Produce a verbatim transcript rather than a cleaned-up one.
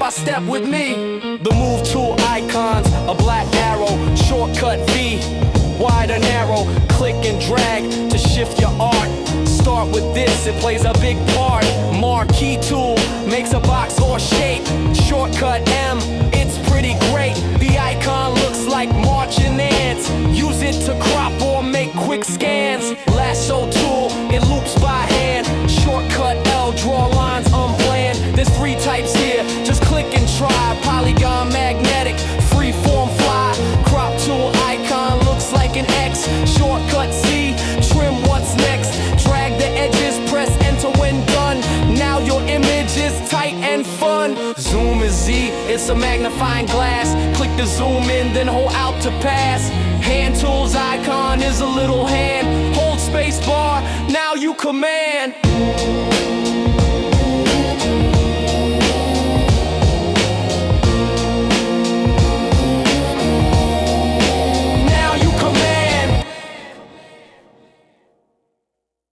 by step with me. The move tool icons, a black arrow, shortcut V, wide or narrow, click and drag to shift your art. Start with this, it plays a big part. Marquee tool makes a box or shape. Shortcut M, it's pretty great. The icon looks like marching ants. Use it to crop or make quick scans. Lasso tool, it loops by hand. Shortcut L, draw lines unplanned. There's three types here, just click and try. Polygon, magnetic, freeform fly. Crop tool icon looks like an X. Shortcut C, trim what's next. Drag the edges, press enter when done. Now your image is tight and fun. Zoom is Z, it's a magnifying glass. Click to zoom in, then hold out to pass. Hand tools icon is a little hand. Hold space bar, now you command.